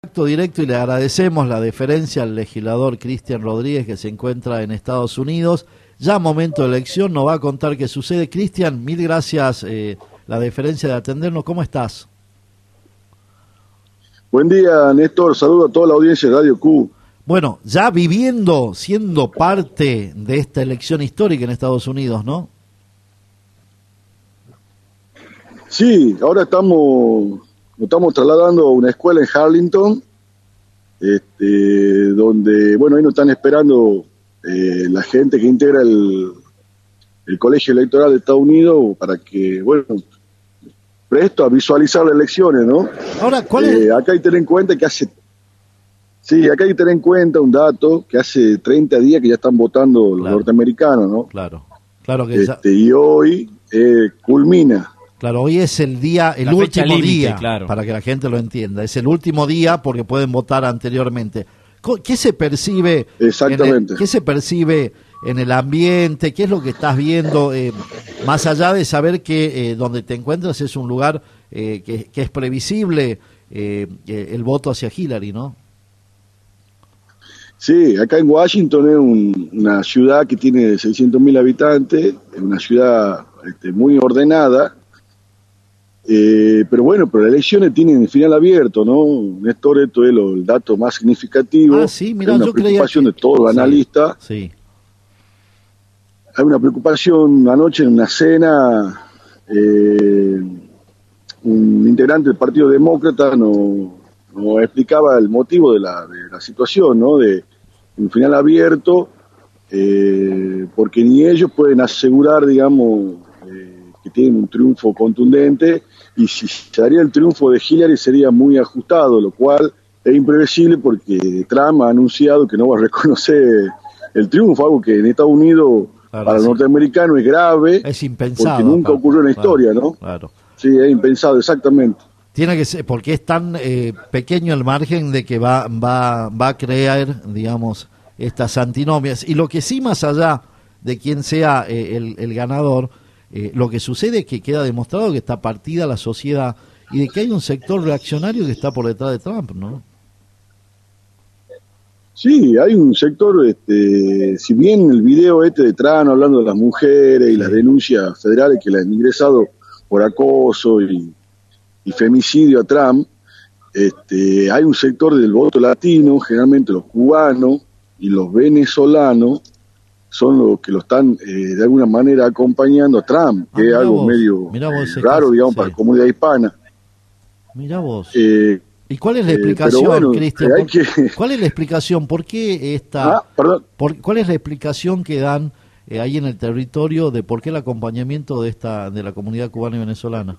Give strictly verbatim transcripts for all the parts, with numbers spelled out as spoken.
Contacto directo y le agradecemos la deferencia al legislador Cristian Rodríguez, que se encuentra en Estados Unidos. Ya momento de elección, nos va a contar qué sucede. Cristian, mil gracias, eh, la deferencia de atendernos. ¿Cómo estás? Buen día, Néstor. Saludo a toda la audiencia de Radio Q. Bueno, ya viviendo, siendo parte de esta elección histórica en Estados Unidos, ¿no? Sí, ahora estamos... Nos estamos trasladando a una escuela en Harlingen, este, donde, bueno, ahí nos están esperando eh, la gente que integra el, el Colegio Electoral de Estados Unidos para que, bueno, presto a visualizar las elecciones, ¿no? Ahora, ¿cuál eh, es? Acá hay que tener en cuenta que hace, sí, acá hay que tener en cuenta un dato, que hace treinta días que ya están votando los Claro. norteamericanos, ¿no? Claro, claro que Este, ya... y hoy eh, culmina. Claro, hoy es el día, el La fecha último límite, día, claro. para que la gente lo entienda. Es el último día porque pueden votar anteriormente. Co- ¿Qué se percibe? Exactamente. En el, ¿Qué se percibe en el ambiente? ¿Qué es lo que estás viendo? Eh, más allá de saber que eh, donde te encuentras es un lugar eh, que, que es previsible eh, eh, el voto hacia Hillary, ¿no? Sí, acá en Washington es un- una ciudad que tiene seiscientos mil habitantes, es una ciudad este, muy ordenada, eh, pero bueno, pero las elecciones tienen el final abierto, ¿no? Néstor, esto es lo- el dato más significativo. Ah, sí, mirá, hay una yo creía preocupación que- de todos los Sí, analistas. Sí, Hay una preocupación anoche en una cena, eh, un integrante del Partido Demócrata nos, nos explicaba el motivo de la, de la situación, ¿no? De un final abierto, eh, porque ni ellos pueden asegurar, digamos, eh, que tienen un triunfo contundente, y si se daría el triunfo de Hillary sería muy ajustado, lo cual es imprevisible porque Trump ha anunciado que no va a reconocer el triunfo, algo que en Estados Unidos Claro, para sí. los norteamericanos es grave, es impensado. porque nunca aparte. ocurrió en la Claro, historia, ¿no? Claro. Sí, es impensado, exactamente. Tiene que ser, porque es tan eh, pequeño el margen de que va, va, va a crear, digamos, estas antinomias. Y lo que sí, más allá de quién sea eh, el, el ganador, eh, lo que sucede es que queda demostrado que está partida la sociedad y de que hay un sector reaccionario que está por detrás de Trump, ¿no? Sí, hay un sector, este, si bien el video este de Trump hablando de las mujeres y Sí. las denuncias federales que le han ingresado por acoso y, y femicidio a Trump, este, hay un sector del voto latino, generalmente los cubanos y los venezolanos, son los que lo están eh, de alguna manera acompañando a Trump, Ah, que es mirá algo vos, medio mirá vos eh, ese raro, caso, digamos, sí. para la comunidad hispana. Mirá vos. Eh, ¿Y cuál es la eh, explicación, pero bueno, Cristian? eh, hay ¿Por- que- ¿Cuál es la explicación? ¿Por qué esta... Ah, perdón. Por- ¿Cuál es la explicación que dan eh, ahí en el territorio de por qué el acompañamiento de esta de la comunidad cubana y venezolana?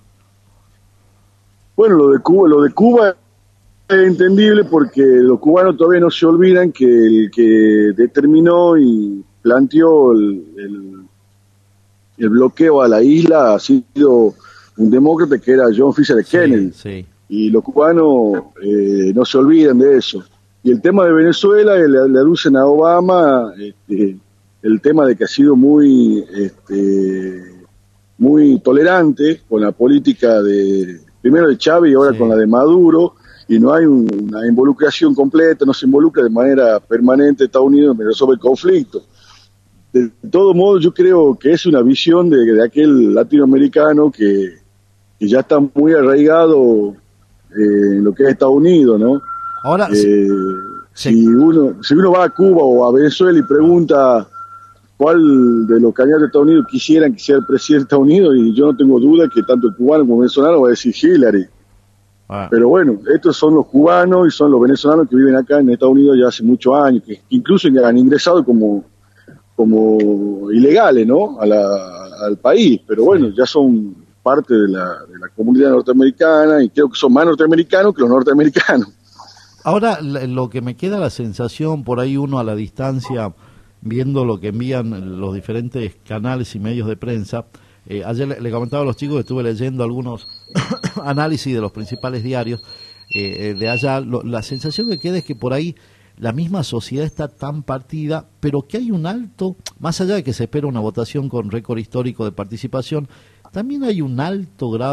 Bueno, lo de Cuba, lo de Cuba es entendible porque los cubanos todavía no se olvidan que el que determinó y planteó el, el, el bloqueo a la isla ha sido un demócrata que era John F. Kennedy. Sí, sí. Y los cubanos eh, no se olvidan de eso. Y el tema de Venezuela, eh, le, le aducen a Obama este, el tema de que ha sido muy este, muy tolerante con la política de primero de Chávez y ahora Sí. con la de Maduro, y no hay un- una involucración completa, no se involucra de manera permanente Estados Unidos en resolver el conflicto. De todo modo, yo creo que es una visión de, de aquel latinoamericano que, que ya está muy arraigado eh, en lo que es Estados Unidos, ¿no? Ahora, Eh, sí. si uno si uno va a Cuba o a Venezuela y pregunta cuál de los candidatos de Estados Unidos quisieran que sea el presidente de Estados Unidos, y yo no tengo duda que tanto el cubano como el venezolano va a decir Hillary. ah, Pero bueno, estos son los cubanos y son los venezolanos que viven acá en Estados Unidos ya hace muchos años, que incluso han ingresado como como ilegales, ¿no? A la- al país, pero bueno, ya son parte de la, de la comunidad norteamericana y creo que son más norteamericanos que los norteamericanos. ahora la- lo que me queda la sensación por ahí uno a la distancia viendo lo que envían los diferentes canales y medios de prensa. Eh, ayer le, le comentaba a los chicos que estuve leyendo algunos análisis de los principales diarios eh, eh, de allá. Lo- la sensación que queda es que por ahí la misma sociedad está tan partida, pero que hay un alto, más allá de que se espera una votación con récord histórico de participación, también hay un alto grado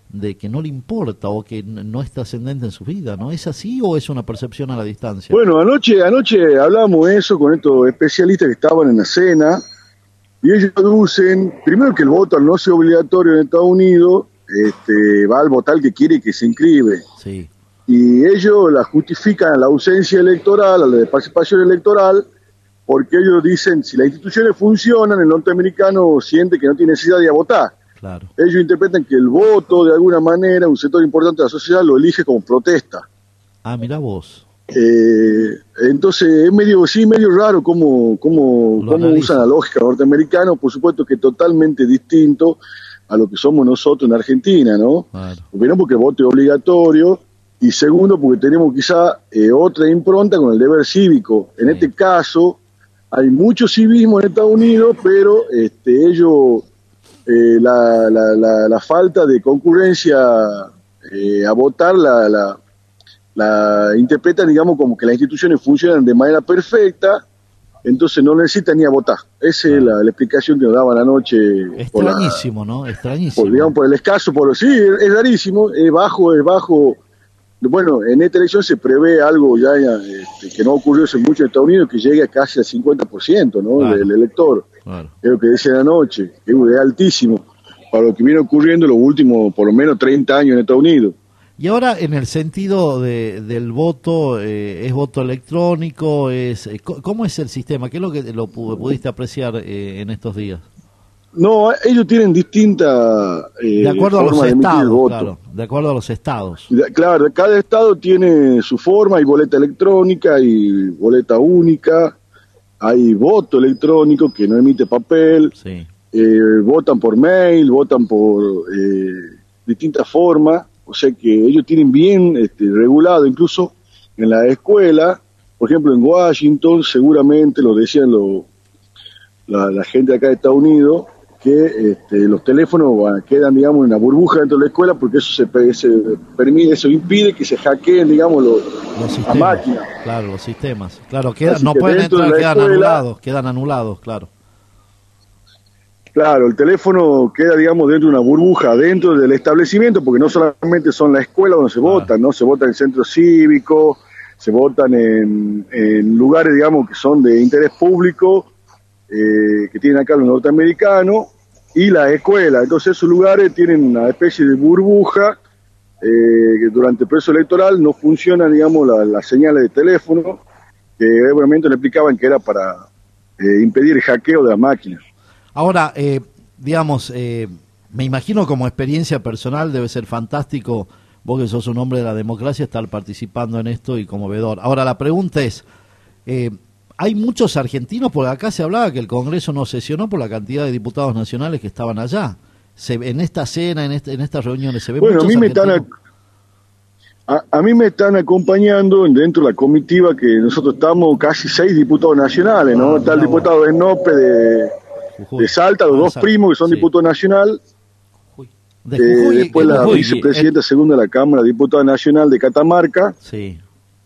de que no le importa o que no es trascendente en su vida, ¿no? ¿Es así o es una percepción a la distancia? Bueno, anoche, anoche hablamos eso con estos especialistas que estaban en la cena, y ellos aducen, primero que el voto al no ser obligatorio en Estados Unidos, este, va al votar que quiere que se inscribe. Sí. Y ellos la justifican a la ausencia electoral, a la de participación electoral, porque ellos dicen, si las instituciones funcionan, el norteamericano siente que no tiene necesidad de ir a votar. Claro. Ellos interpretan que el voto, de alguna manera, un sector importante de la sociedad lo elige como protesta. Ah, mira vos. Eh, entonces es medio, sí, medio raro cómo, cómo, cómo usan la lógica norteamericana, por supuesto que es totalmente distinto a lo que somos nosotros en Argentina, ¿no? Claro. Primero porque el voto es obligatorio, y segundo porque tenemos quizá eh, otra impronta con el deber cívico. En sí. Este caso hay mucho civismo en Estados Unidos, pero este, ellos, eh, la, la, la, la falta de concurrencia eh, a votar la, la, la interpretan, digamos, como que las instituciones funcionan de manera perfecta, entonces no necesitan ni a votar. Esa claro. es la, la explicación que nos daban anoche. Extrañísimo, ¿no? Extrañísimo. Por, digamos, por el escaso, por sí, es, es rarísimo, es bajo, es bajo. Bueno, en esta elección se prevé algo ya este, que no ocurrió hace mucho en Estados Unidos, que llegue a casi al cincuenta por ciento, ¿no? Claro. del elector. Claro. Es lo que decían anoche, que es altísimo para lo que viene ocurriendo en los últimos, por lo menos, treinta años en Estados Unidos. Y ahora, en el sentido de, del voto, eh, ¿es voto electrónico? Es ¿Cómo es el sistema? ¿Qué es lo que lo pudiste apreciar eh, en estos días? No, ellos tienen distintas eh, de acuerdo a los formas de emitir el estados, voto. Claro, de acuerdo a los estados. De, claro, cada estado tiene su forma, hay boleta electrónica, hay boleta única, hay voto electrónico que no emite papel, sí. eh, votan por mail, votan por eh, distintas formas, o sea que ellos tienen bien este, regulado, incluso en la escuela, por ejemplo en Washington, seguramente lo decían lo, la, la gente de acá de Estados Unidos, que este, los teléfonos bueno, quedan, digamos, en una burbuja dentro de la escuela, porque eso se, se permite, eso impide que se hackeen, digamos, los, los sistemas, las máquinas. Claro, los sistemas. Claro, queda, no pueden entrar, quedan escuela, anulados, quedan anulados, claro. Claro, el teléfono queda, digamos, dentro de una burbuja, dentro del establecimiento, porque no solamente son las escuelas donde se claro. votan, ¿no? Se votan en centros cívicos, se votan en, en lugares, digamos, que son de interés público, eh, que tienen acá los norteamericanos, y las escuelas. Entonces esos lugares tienen una especie de burbuja, eh, que durante el proceso electoral no funcionan, digamos, las la señales de teléfono, que obviamente le explicaban que era para eh, impedir el hackeo de las máquinas. Ahora, eh, digamos, eh, me imagino como experiencia personal debe ser fantástico, vos que sos un hombre de la democracia, estar participando en esto y como veedor. Ahora, la pregunta es, eh, ¿hay muchos argentinos? Porque acá se hablaba que el Congreso no sesionó por la cantidad de diputados nacionales que estaban allá. Se, en esta cena, en, este, en estas reuniones, ¿se ve bueno, muchos a mí me argentinos? Están a, a, a mí me están acompañando dentro de la comitiva que nosotros estamos casi seis diputados nacionales, ¿no? Ah, Está el diputado de Nope de... Jujuy. De Salta, los ah, dos Salta. primos que son sí. diputados nacional, de Jujuy, eh, después de la Jujuy, vicepresidenta el... segunda de la Cámara, diputada nacional de Catamarca. Sí.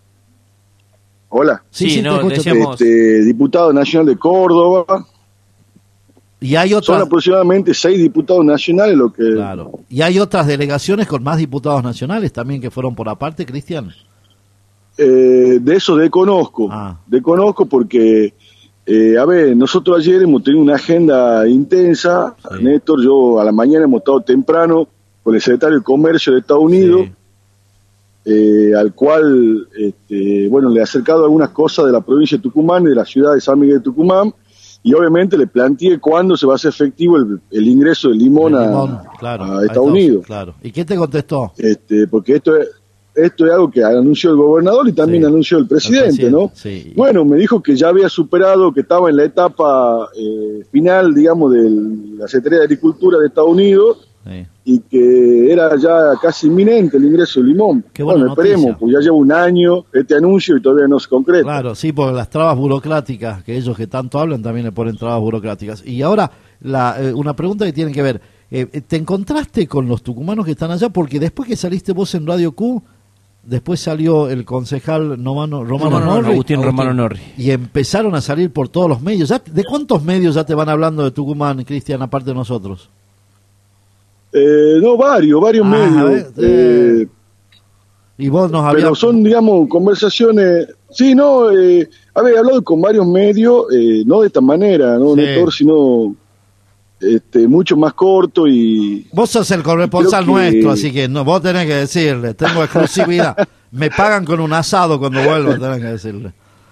Hola. Sí, sí, no, decíamos... este, diputado nacional de Córdoba. Y hay otras... Son aproximadamente seis diputados nacionales lo que... Claro. Y hay otras delegaciones con más diputados nacionales también que fueron por aparte, Cristian. Eh, de eso desconozco. Ah. Desconozco porque... Eh, a ver, nosotros ayer hemos tenido una agenda intensa, sí. Néstor, yo a la mañana hemos estado temprano con el secretario de Comercio de Estados Unidos, sí. eh, al cual, este, bueno, le he acercado algunas cosas de la provincia de Tucumán y de la ciudad de San Miguel de Tucumán, y obviamente le planteé cuándo se va a hacer efectivo el, el ingreso del limón, el limón a, claro, a Estados a Unidos. Claro. ¿Y qué te contestó? Este, porque esto es... Esto es algo que anunció el gobernador y también sí, anunció el presidente, el presidente ¿no? Sí. Bueno, me dijo que ya había superado, que estaba en la etapa eh, final, digamos, de la Secretaría de Agricultura de Estados Unidos sí. y que era ya casi inminente el ingreso del limón. Qué bueno, esperemos, pues ya lleva un año este anuncio y todavía no se concreta. Claro, sí, porque las trabas burocráticas, que ellos que tanto hablan también le ponen trabas burocráticas. Y ahora, la, eh, una pregunta que tiene que ver, eh, ¿te encontraste con los tucumanos que están allá? Porque después que saliste vos en Radio Q, después salió el concejal Romano, Romano no, no, Norri, no, Agustín Romano Norri. Y empezaron a salir por todos los medios. ¿Ya, ¿De cuántos medios ya te van hablando de Tucumán, Cristian, aparte de nosotros? Eh, no, varios, varios Ah, medios. a ver, eh, eh, y vos nos pero habías... son, digamos, conversaciones. Sí, no, eh, a ver, he hablado con varios medios, eh, no de esta manera, ¿no, Sí. Néstor? Sino este, mucho más corto y. Vos sos el corresponsal creo que- nuestro, así que no, vos tenés que decirle, tengo exclusividad. Me pagan con un asado cuando vuelva, tenés que decirle.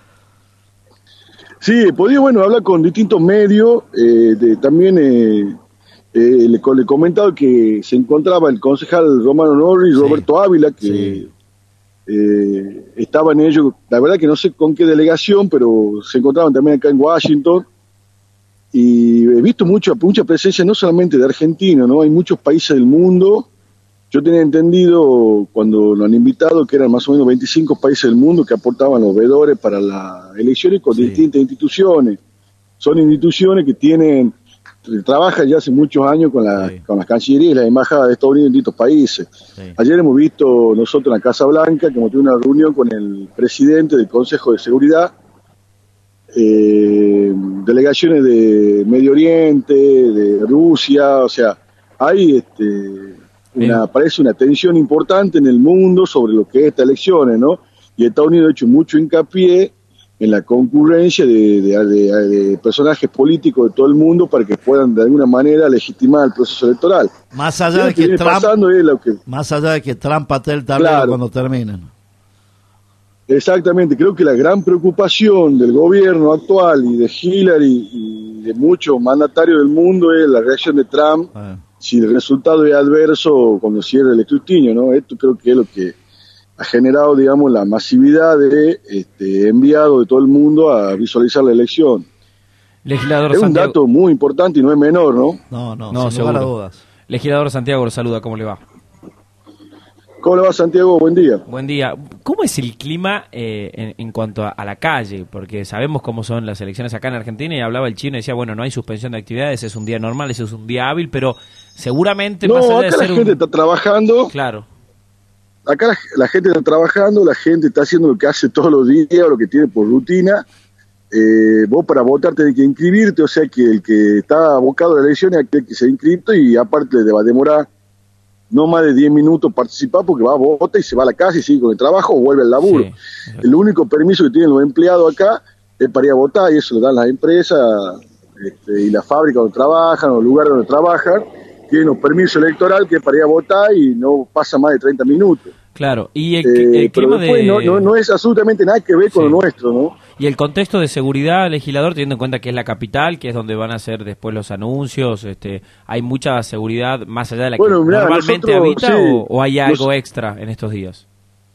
Sí, he podido, bueno, hablar con distintos medios, eh, de, también eh, eh, le, le he comentado que se encontraba el concejal Romano Norris, Sí, Roberto Ávila, que sí. eh, estaban ellos, la verdad que no sé con qué delegación, pero se encontraban también acá en Washington, y he visto mucho, mucha presencia no solamente de argentinos, ¿no? Hay muchos países del mundo. Yo tenía entendido cuando lo han invitado que eran más o menos veinticinco países del mundo que aportaban los veedores para las elecciones con Sí. distintas instituciones. Son instituciones que tienen, trabajan ya hace muchos años con, la, Sí. con las cancillerías y las embajadas de Estados Unidos en distintos países. Sí. Ayer hemos visto nosotros en la Casa Blanca que hemos tenido una reunión con el presidente del Consejo de Seguridad, eh, delegaciones de Medio Oriente, de Rusia, o sea, hay este, una, parece una tensión importante en el mundo sobre lo que es estas elecciones, ¿no? Y Estados Unidos ha hecho mucho hincapié en la concurrencia de, de, de, de personajes políticos de todo el mundo para que puedan de alguna manera legitimar el proceso electoral. Más allá Lo de que que viene Trump, pasando es lo que... más allá de que Trump patee el tablero Claro. cuando terminen. Exactamente, creo que la gran preocupación del gobierno actual y de Hillary y de muchos mandatarios del mundo es la reacción de Trump, Eh, si el resultado es adverso cuando cierre el escrutinio, ¿no? Esto creo que es lo que ha generado, digamos, la masividad de este, enviados de todo el mundo a visualizar la elección. Legislador Es un Santiago. dato muy importante y no es menor, ¿no? no, no, No, sin lugar a seguro. dudas. Legislador Santiago lo saluda, ¿cómo le va? ¿Cómo le va, Santiago? Buen día. Buen día. ¿Cómo es el clima eh, en, en cuanto a, a la calle? Porque sabemos cómo son las elecciones acá en Argentina y hablaba el chino y decía, bueno, no hay suspensión de actividades, es un día normal, ese es un día hábil, pero seguramente más No, allá de acá la ser gente un... está trabajando. Claro, Acá la, la gente está trabajando, la gente está haciendo lo que hace todos los días, o lo que tiene por rutina. Eh, vos para votar tenés que inscribirte, o sea que el que está abocado a la elección es aquel que se ha inscrito y aparte le va a demorar no más de diez minutos participar porque va a votar y se va a la casa y sigue con el trabajo o vuelve al laburo. sí. El único permiso que tienen los empleados acá es para ir a votar y eso lo dan las empresas este, y las fábricas donde trabajan, los lugares donde trabajan. Tienen un permiso electoral que es para ir a votar y no pasa más de treinta minutos. Claro, y el, Eh, el pero clima después de... no, no, no es absolutamente nada que ver con Sí. lo nuestro, ¿no? Y el contexto de seguridad, legislador, teniendo en cuenta que es la capital, que es donde van a ser después los anuncios, este, ¿hay mucha seguridad más allá de la Bueno, que mirá, normalmente nosotros, habita sí, o, o hay algo nos- extra en estos días?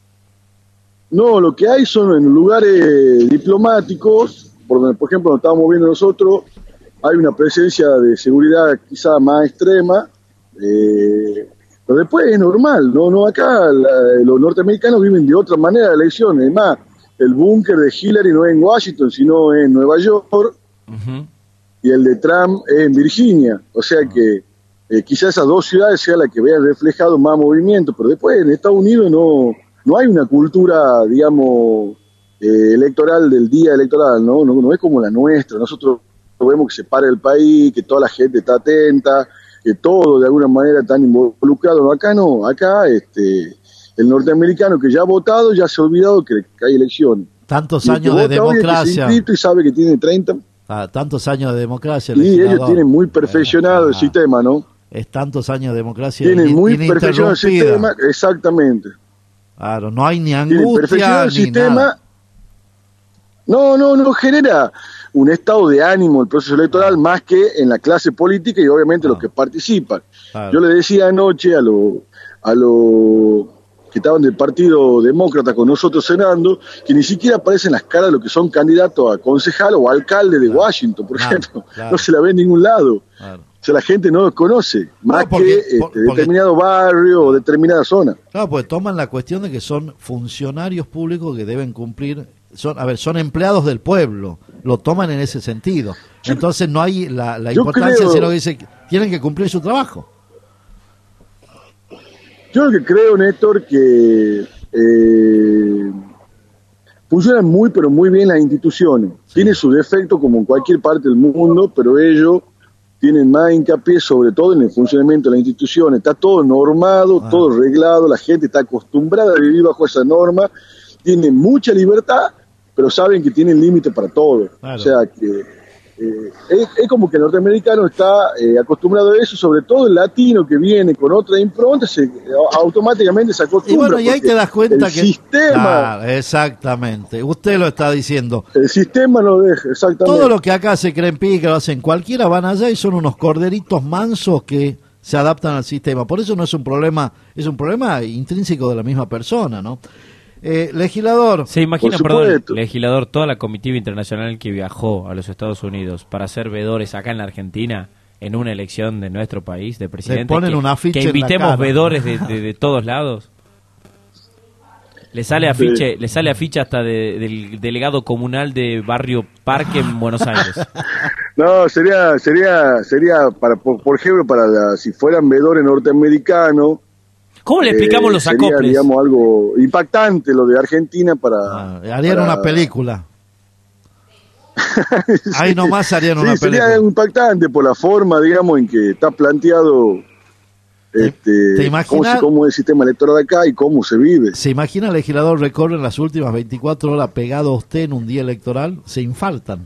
No, lo que hay son en lugares diplomáticos, por donde, por ejemplo, nos estábamos viendo nosotros, hay una presencia de seguridad quizá más extrema, eh, pero después es normal, ¿no? No acá la- los norteamericanos viven de otra manera la elección, además, el búnker de Hillary no es en Washington, sino en Nueva York, Ujú. y el de Trump es en Virginia, o sea que eh, quizás esas dos ciudades sean las que vean reflejado más movimiento, pero después en Estados Unidos no, no hay una cultura, digamos, eh, electoral del día electoral, ¿no? ¿no? No es como la nuestra, nosotros vemos que se para el país, que toda la gente está atenta, que todo de alguna manera están involucrados, ¿no? Acá no, acá este, el norteamericano que ya ha votado ya se ha olvidado que, que hay elecciones. Tantos Y el que años de vota hoy es que se ha democracia, inscrito y sabe que tiene treinta, ah, tantos años de democracia. y ellos legislador. tienen muy perfeccionado el Ah, sistema, ¿no? Es tantos años de democracia Tienen in- muy perfeccionado el ininterrumpida. sistema, exactamente. Claro, no hay ni Tienen angustia perfeccionado el ni sistema. nada. No, no, no genera un estado de ánimo el proceso electoral más que en la clase política y obviamente Ah. los que participan. Claro. Yo le decía anoche a los a los que estaban del Partido Demócrata con nosotros cenando, que ni siquiera aparecen las caras de los que son candidatos a concejal o alcalde de Claro. Washington, por Claro, ejemplo. claro. No se la ve en ningún lado. Claro. O sea, la gente no los conoce, más porque- que este, por- porque- determinado barrio o determinada zona. Claro, pues toman la cuestión de que son funcionarios públicos que deben cumplir, son, a ver, son empleados del pueblo, lo toman en ese sentido. Entonces no hay la, la yo importancia, creo- sino que dice que tienen que cumplir su trabajo. Yo lo que creo, Néstor, que eh, funcionan muy, pero muy bien las instituciones. Tiene sus defectos como en cualquier parte del mundo, pero ellos tienen más hincapié sobre todo en el funcionamiento de la institución. Está todo normado, ah. todo reglado, la gente está acostumbrada a vivir bajo esa norma, tienen mucha libertad, pero saben que tienen límite para todo. Claro. O sea que eh, es, es como que el norteamericano está eh, acostumbrado a eso, sobre todo el latino que viene con otra impronta, se, automáticamente se acostumbra. Y bueno, y ahí te das cuenta el que... sistema... Claro, exactamente, usted lo está diciendo. El sistema lo deja, exactamente. Todo lo que acá se creen pica, lo hacen cualquiera, van allá y son unos corderitos mansos que se adaptan al sistema. Por eso no es un problema, es un problema intrínseco de la misma persona, ¿no? Eh, legislador. Se imagina, perdón, legislador, toda la comitiva internacional que viajó a los Estados Unidos para ser vedores acá en la Argentina en una elección de nuestro país, de presidente. Le ponen que, un afiche que invitemos en la cara. vedores de, de, de todos lados. Le sale afiche, sí. le sale afiche hasta de, del delegado comunal de Barrio Parque en Buenos Aires. No, sería, sería, sería para, por, por ejemplo, para la, si fueran vedores norteamericanos. ¿Cómo le explicamos eh, los sería, acoples? Digamos, algo impactante lo de Argentina para... Ah, harían para... una película. sí, Ahí nomás harían sí, una sería película. Sería impactante por la forma, digamos, en que está planteado este, ¿Te imaginas, cómo, se, cómo es el sistema electoral de acá y cómo se vive. ¿Se imagina el legislador recorre en las últimas veinticuatro horas pegado a usted en un día electoral? Se infartan.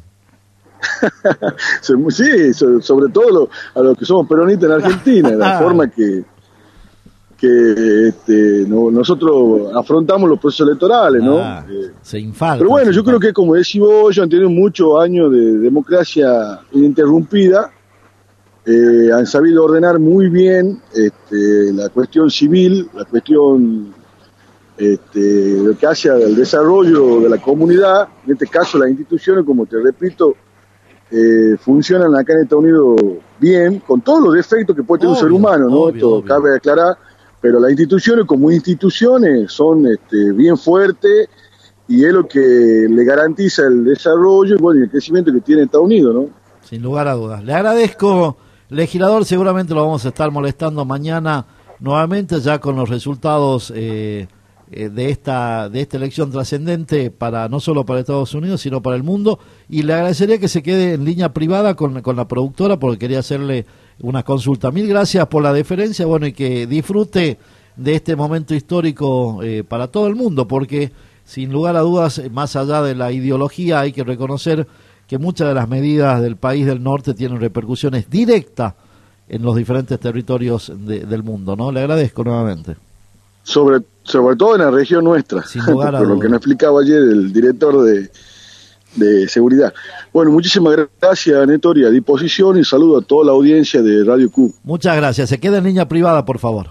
Sí, sobre todo lo, a los que somos peronistas en Argentina, la forma que... que este, no, nosotros afrontamos los procesos electorales, ¿no? Ah, eh, se infarta. Pero bueno, yo creo que como decís vos, ellos han tenido muchos años de democracia ininterrumpida, eh, han sabido ordenar muy bien este, la cuestión civil, la cuestión este, lo que hace al desarrollo de la comunidad, en este caso las instituciones, como te repito, eh, funcionan acá en Estados Unidos bien, con todos los defectos que puede tener obvio, un ser humano, ¿no? Obvio, Esto obvio. Cabe aclarar. Pero las instituciones como instituciones son este, bien fuertes y es lo que le garantiza el desarrollo y bueno, el crecimiento que tiene Estados Unidos, ¿no? Sin lugar a dudas. Le agradezco, legislador, seguramente lo vamos a estar molestando mañana nuevamente ya con los resultados eh, eh, de esta de esta elección trascendente para no solo para Estados Unidos sino para el mundo, y le agradecería que se quede en línea privada con, con la productora porque quería hacerle una consulta. Mil gracias por la deferencia, bueno, y que disfrute de este momento histórico eh, para todo el mundo, porque sin lugar a dudas, más allá de la ideología, hay que reconocer que muchas de las medidas del país del norte tienen repercusiones directas en los diferentes territorios de, del mundo, ¿no? Le agradezco nuevamente. Sobre, sobre todo en la región nuestra, sin lugar a por lo que nos explicaba ayer el director de de seguridad. Bueno, muchísimas gracias, Néstor, y a disposición, y saludo a toda la audiencia de Radio Q. Muchas gracias. Se queda en línea privada, por favor.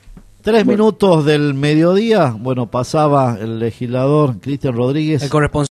Tres bueno. minutos del mediodía. Bueno, pasaba el legislador Cristian Rodríguez. El corresponsal.